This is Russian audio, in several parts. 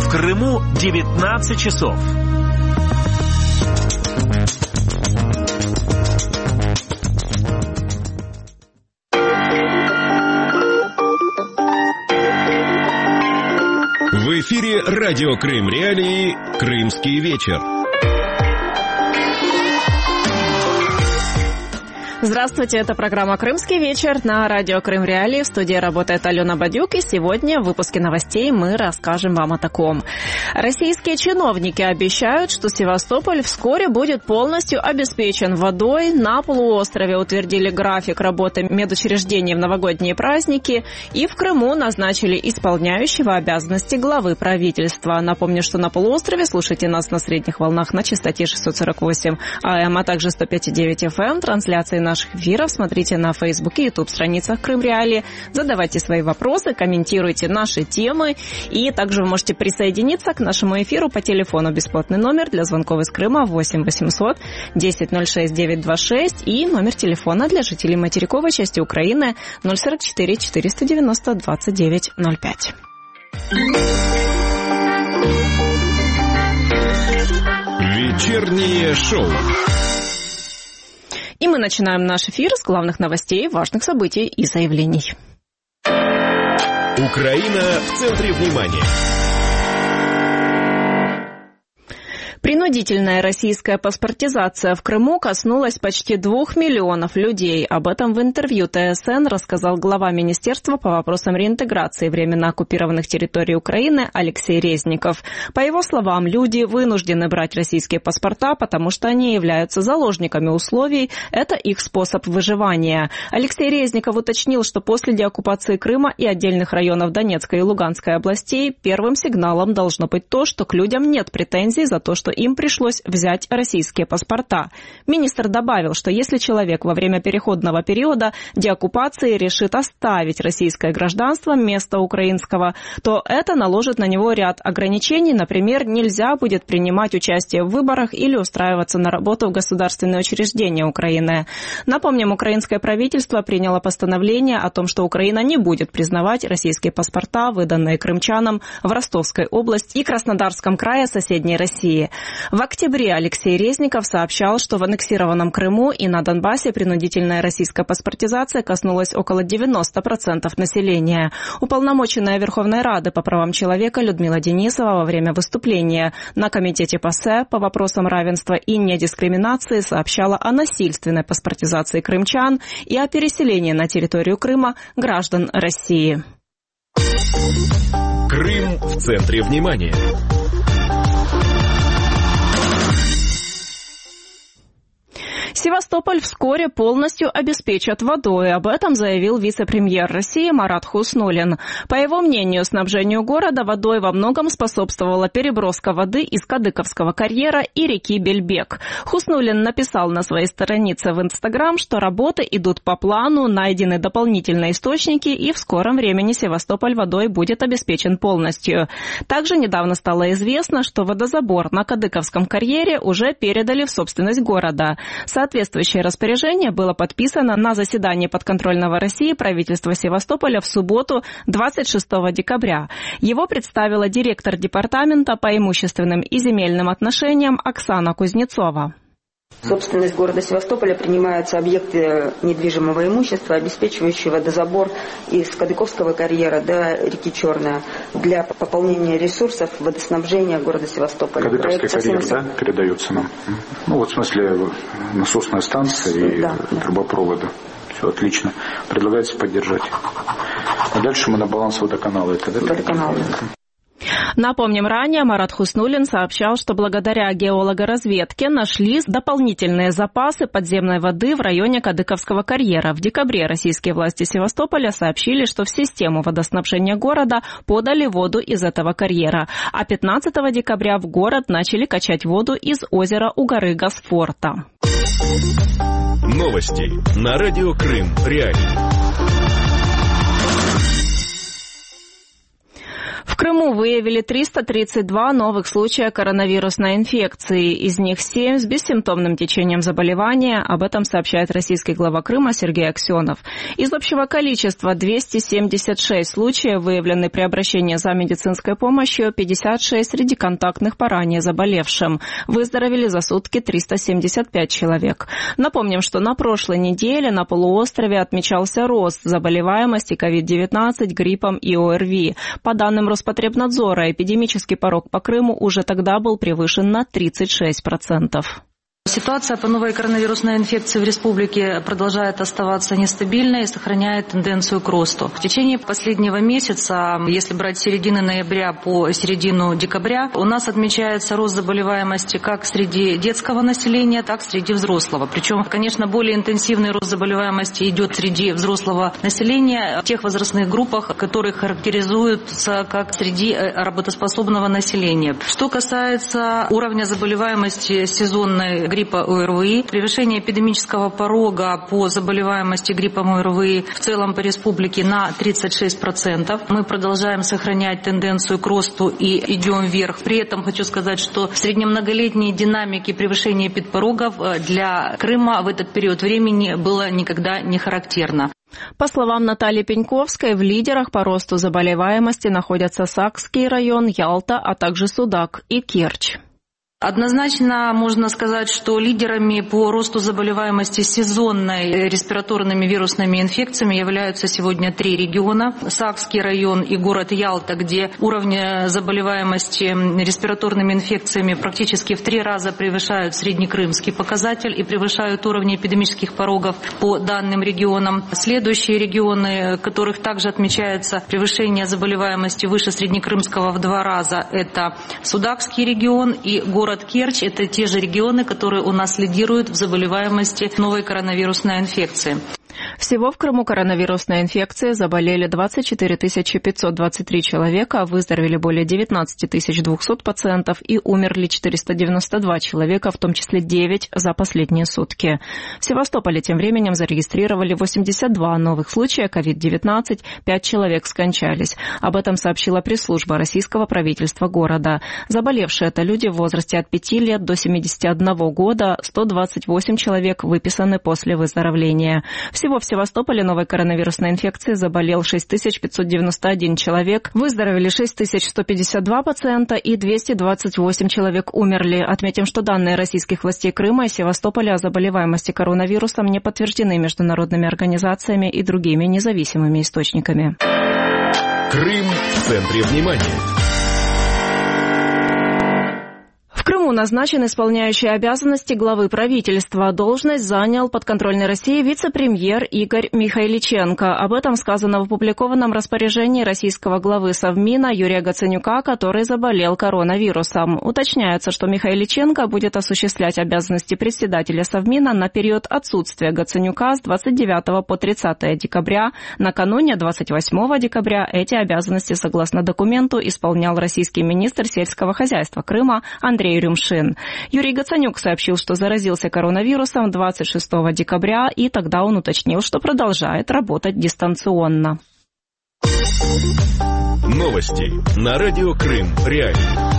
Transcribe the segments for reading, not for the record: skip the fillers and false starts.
В Крыму 19 часов. В эфире радио Крым Реалии «Крымский вечер». Здравствуйте, это программа «Крымский вечер» на радио Крым Реалии. В студии работает Алена Бадюк, и сегодня в выпуске новостей мы расскажем вам о таком. Российские чиновники обещают, что Севастополь вскоре будет полностью обеспечен водой. На полуострове утвердили график работы медучреждений в новогодние праздники, и в Крыму назначили исполняющего обязанности главы правительства. Напомню, что на полуострове слушайте нас на средних волнах на частоте 648 АМ, а также 105,9 FM. Трансляции наших эфиров смотрите на Facebook и YouTube страницах Крым Реалии. Задавайте свои вопросы, комментируйте наши темы. И также вы можете присоединиться к нашему эфиру по телефону. Бесплатный номер для звонков из Крыма 8 800 10 06 926 и номер телефона для жителей материковой части Украины 044 490 29 05. Вечернее шоу. И мы начинаем наш эфир с главных новостей, важных событий и заявлений. Украина в центре внимания. Принудительная российская паспортизация в Крыму коснулась почти 2 миллионов людей. Об этом в интервью ТСН рассказал глава Министерства по вопросам реинтеграции временно оккупированных территорий Украины Алексей Резников. По его словам, люди вынуждены брать российские паспорта, потому что они являются заложниками условий. Это их способ выживания. Алексей Резников уточнил, что после деоккупации Крыма и отдельных районов Донецкой и Луганской областей первым сигналом должно быть то, что к людям нет претензий за то, что им пришлось взять российские паспорта. Министр добавил, что если человек во время переходного периода деоккупации решит оставить российское гражданство вместо украинского, то это наложит на него ряд ограничений. Например, нельзя будет принимать участие в выборах или устраиваться на работу в государственные учреждения Украины. Напомним, украинское правительство приняло постановление о том, что Украина не будет признавать российские паспорта, выданные крымчанам в Ростовской области и Краснодарском крае соседней России. В октябре Алексей Резников сообщал, что в аннексированном Крыму и на Донбассе принудительная российская паспортизация коснулась около 90% населения. Уполномоченная Верховной Рады по правам человека Людмила Денисова во время выступления на Комитете ПАСЕ по вопросам равенства и недискриминации сообщала о насильственной паспортизации крымчан и о переселении на территорию Крыма граждан России. Крым в центре внимания. Севастополь вскоре полностью обеспечат водой. Об этом заявил вице-премьер России Марат Хуснуллин. По его мнению, снабжению города водой во многом способствовала переброска воды из Кадыковского карьера и реки Бельбек. Хуснуллин написал на своей странице в Инстаграм, что работы идут по плану, найдены дополнительные источники, и в скором времени Севастополь водой будет обеспечен полностью. Также недавно стало известно, что водозабор на Кадыковском карьере уже передали в собственность города. Соответствующее распоряжение было подписано на заседании подконтрольного России правительства Севастополя в субботу 26 декабря. Его представила директор департамента по имущественным и земельным отношениям Оксана Кузнецова. В собственность города Севастополя принимаются объекты недвижимого имущества, обеспечивающие водозабор из Кадыковского карьера до реки Черная для пополнения ресурсов водоснабжения города Севастополя. Кадыковский карьер, да, передается нам? Ну вот в смысле насосная станция и трубопроводы. Все отлично. Предлагается поддержать. А дальше мы на баланс водоканала. Это, да? Водоканал. Напомним, ранее Марат Хуснуллин сообщал, что благодаря геологоразведке нашли дополнительные запасы подземной воды в районе Кадыковского карьера. В декабре российские власти Севастополя сообщили, что в систему водоснабжения города подали воду из этого карьера. А 15 декабря в город начали качать воду из озера у горы Госфорта. Новости на радио Крым Реалии. В В Крыму выявили 332 новых случая коронавирусной инфекции. Из них 7 с бессимптомным течением заболевания. Об этом сообщает российский глава Крыма Сергей Аксенов. Из общего количества 276 случаев выявлены при обращении за медицинской помощью, 56 среди контактных по ранее заболевшим. Выздоровели за сутки 375 человек. Напомним, что на прошлой неделе на полуострове отмечался рост заболеваемости COVID-19, гриппом и ОРВИ. По данным Роспотребнадзора, эпидемический порог по Крыму уже тогда был превышен на 36%. Ситуация по новой коронавирусной инфекции в республике продолжает оставаться нестабильной и сохраняет тенденцию к росту. В течение последнего месяца, если брать с середины ноября по середину декабря, у нас отмечается рост заболеваемости как среди детского населения, так и среди взрослого. Причем, конечно, более интенсивный рост заболеваемости идет среди взрослого населения в тех возрастных группах, которые характеризуются как среди работоспособного населения. Что касается уровня заболеваемости сезонной гриппа ОРВИ, превышение эпидемического порога по заболеваемости гриппом ОРВИ в целом по республике на 36%. Мы продолжаем сохранять тенденцию к росту и идем вверх. При этом хочу сказать, что среднемноголетние динамики превышения эпидпорогов для Крыма в этот период времени было никогда не характерно. По словам Натальи Пеньковской, в лидерах по росту заболеваемости находятся Сакский район, Ялта, а также Судак и Керчь. Однозначно можно сказать, что лидерами по росту заболеваемости сезонной респираторными вирусными инфекциями являются сегодня 3 региона. Сакский район и город Ялта, где уровни заболеваемости респираторными инфекциями практически в 3 раза превышают среднекрымский показатель и превышают уровни эпидемических порогов по данным регионам. Следующие регионы, в которых также отмечается превышение заболеваемости выше среднекрымского в 2 раза, это Судакский регион и город Керчь – это те же регионы, которые у нас лидируют в заболеваемости новой коронавирусной инфекции. Всего в Крыму коронавирусной инфекцией заболели 24 523 человека, выздоровели более 19 200 пациентов и умерли 492 человека, в том числе 9 за последние сутки. В Севастополе тем временем зарегистрировали 82 новых случая COVID-19, 5 человек скончались. Об этом сообщила пресс-служба российского правительства города. Заболевшие это люди в возрасте от 5 лет до 71 года, 128 человек выписаны после выздоровления. Всего в Севастополе новой коронавирусной инфекцией заболел 6591 человек, выздоровели 6152 пациента и 228 человек умерли. Отметим, что данные российских властей Крыма и Севастополя о заболеваемости коронавирусом не подтверждены международными организациями и другими независимыми источниками. Крым в центре внимания. В Крыму назначен исполняющий обязанности главы правительства. Должность занял подконтрольной России вице-премьер Игорь Михайличенко. Об этом сказано в опубликованном распоряжении российского главы Совмина Юрия Гаценюка, который заболел коронавирусом. Уточняется, что Михайличенко будет осуществлять обязанности председателя Совмина на период отсутствия Гаценюка с 29 по 30 декабря. Накануне 28 декабря эти обязанности, согласно документу, исполнял российский министр сельского хозяйства Крыма Андрей Рюмшин. Юрий Гаценюк сообщил, что заразился коронавирусом 26 декабря, и тогда он уточнил, что продолжает работать дистанционно. Новости на радио Крым Реалии.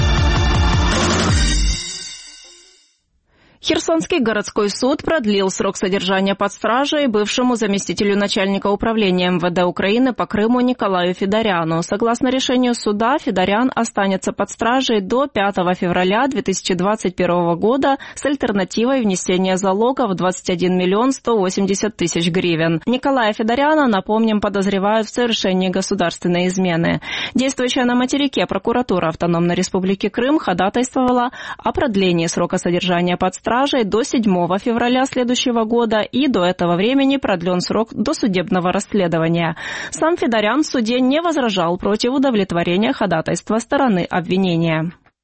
Херсонский городской суд продлил срок содержания под стражей бывшему заместителю начальника управления МВД Украины по Крыму Николаю Федоряну. Согласно решению суда, Федорян останется под стражей до 5 февраля 2021 года с альтернативой внесения залога в 21 миллион 180 тысяч гривен. Николая Федоряна, напомним, подозревают в совершении государственной измены. Действующая на материке прокуратура Автономной Республики Крым ходатайствовала о продлении срока содержания под стражей до 7 февраля следующего года, и до этого времени продлен срок досудебного расследования. Сам Федорян в суде не возражал против удовлетворения ходатайства стороны обвинения.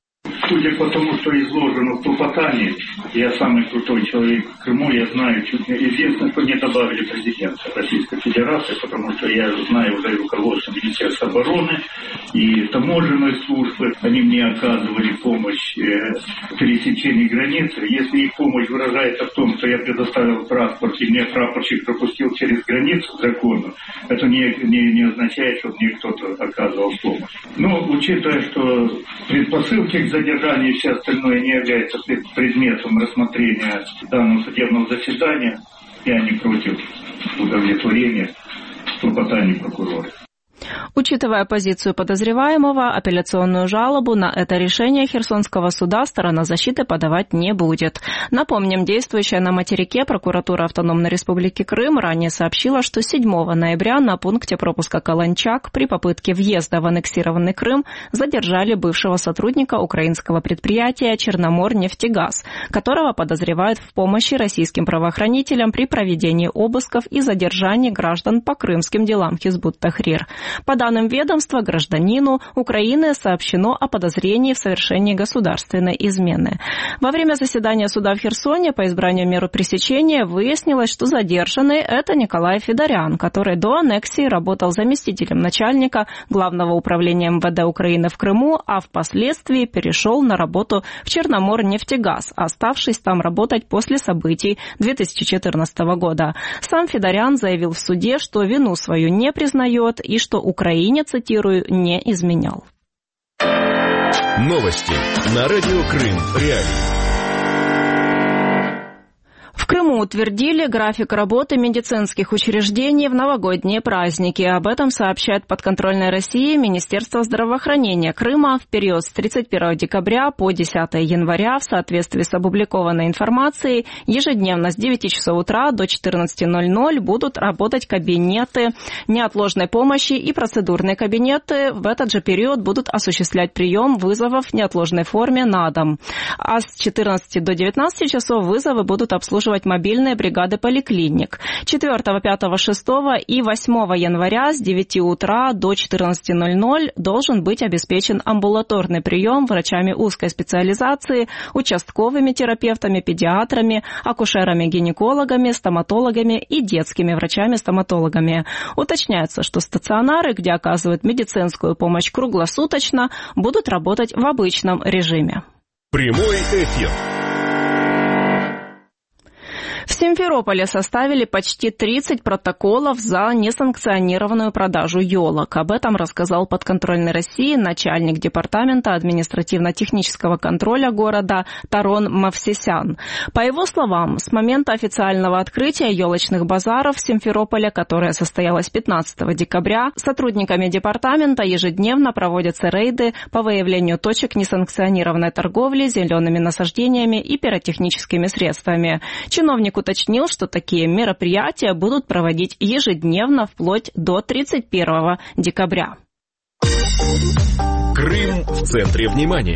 Судя по тому, что изложено в клопотании, я самый крутой человек в Крыму, я знаю, единственное, что не добавили президента Российской Федерации, потому что я знаю уже руководство Министерства обороны и таможенной службы, они мне оказывали помощь в пересечении границы. Если их помощь выражается в том, что я предоставил паспорт и мне прапорщик пропустил через границу законно, это не означает, что мне кто-то оказывал помощь. Но учитывая, что предпосылки к задержанию и все остальное не является предметом рассмотрения данного судебного заседания, я не против удовлетворения клопотаний прокурора. Учитывая позицию подозреваемого, апелляционную жалобу на это решение Херсонского суда сторона защиты подавать не будет. Напомним, действующая на материке прокуратура Автономной Республики Крым ранее сообщила, что 7 ноября на пункте пропуска Каланчак при попытке въезда в аннексированный Крым задержали бывшего сотрудника украинского предприятия «Черноморнефтегаз», которого подозревают в помощи российским правоохранителям при проведении обысков и задержании граждан по крымским делам Хизбут Тахрир. По данным ведомства, гражданину Украины сообщено о подозрении в совершении государственной измены. Во время заседания суда в Херсоне по избранию меры пресечения выяснилось, что задержанный – это Николай Федорян, который до аннексии работал заместителем начальника Главного управления МВД Украины в Крыму, а впоследствии перешел на работу в Черноморнефтегаз, оставшись там работать после событий 2014 года. Сам Федорян заявил в суде, что вину свою не признает и что Украине, цитирую, не изменял. Новости на радио Крым Реалии. В Крыму утвердили график работы медицинских учреждений в новогодние праздники. Об этом сообщает подконтрольной России Министерство здравоохранения Крыма. В период с 31 декабря по 10 января в соответствии с опубликованной информацией ежедневно с 9 часов утра до 14:00 будут работать кабинеты неотложной помощи и процедурные кабинеты. В этот же период будут осуществлять прием вызовов в неотложной форме на дом. А с 14 до 19 часов вызовы будут обслуживать мобильные бригады поликлиник. 4, 5, 6 и 8 января с 9 утра до 14:00 должен быть обеспечен амбулаторный прием врачами узкой специализации, участковыми терапевтами, педиатрами, акушерами-гинекологами, стоматологами и детскими врачами-стоматологами. Уточняется, что стационары, где оказывают медицинскую помощь круглосуточно, будут работать в обычном режиме. Прямой эфир. В Симферополе составили почти 30 протоколов за несанкционированную продажу елок. Об этом рассказал подконтрольной России начальник департамента административно-технического контроля города Тарон Мавсисян. По его словам, с момента официального открытия елочных базаров в Симферополе, которое состоялось 15 декабря, сотрудниками департамента ежедневно проводятся рейды по выявлению точек несанкционированной торговли зелеными насаждениями и пиротехническими средствами. Чиновник уточнил, что такие мероприятия будут проводить ежедневно вплоть до 31 декабря. Крым в центре внимания.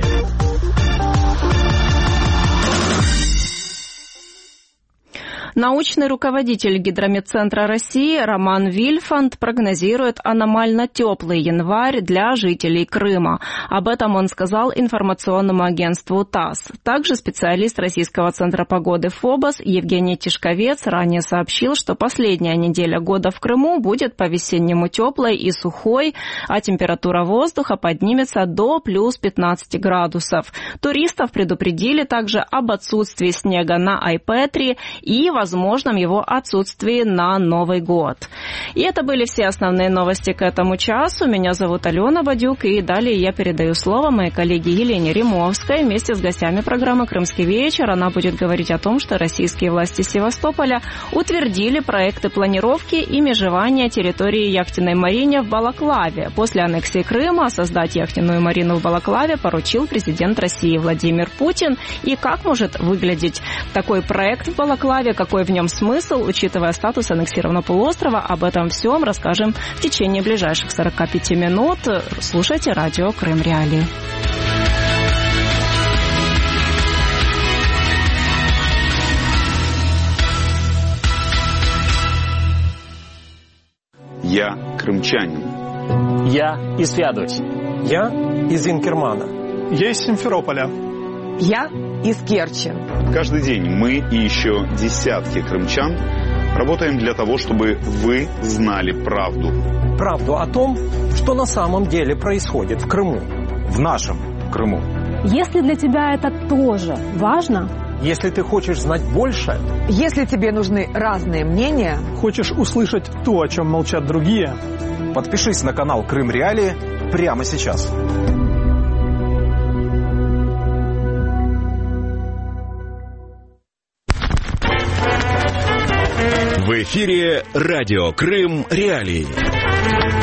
Научный руководитель Гидрометцентра России Роман Вильфанд прогнозирует аномально теплый январь для жителей Крыма. Об этом он сказал информационному агентству ТАСС. Также специалист Российского центра погоды ФОБОС Евгений Тишковец ранее сообщил, что последняя неделя года в Крыму будет по-весеннему теплой и сухой, а температура воздуха поднимется до плюс 15 градусов. Туристов предупредили также об отсутствии снега на Айпетри и возможном его отсутствии на Новый год. И это были все основные новости к этому часу. Меня зовут Алена Бадюк, и далее я передаю слово моей коллеге Елене Римовской. Вместе с гостями программы «Крымский вечер» она будет говорить о том, что российские власти Севастополя утвердили проекты планировки и межевания территории яхтенной марине в Балаклаве. После аннексии Крыма создать яхтенную марину в Балаклаве поручил президент России Владимир Путин. И как может выглядеть такой проект в Балаклаве, какой в нем смысл, учитывая статус аннексированного полуострова, об этом всем расскажем в течение ближайших 45 минут. Слушайте радио Крым Реалии. Я крымчанин. Я из Феодосии. Я из Инкермана. Я из Симферополя. Я из Керчи. Каждый день мы и еще десятки крымчан работаем для того, чтобы вы знали правду. Правду о том, что на самом деле происходит в Крыму. В нашем Крыму. Если для тебя это тоже важно, если ты хочешь знать больше, если тебе нужны разные мнения, хочешь услышать то, о чем молчат другие, подпишись на канал Крым Реалии прямо сейчас. В эфире радио Крым Реалии.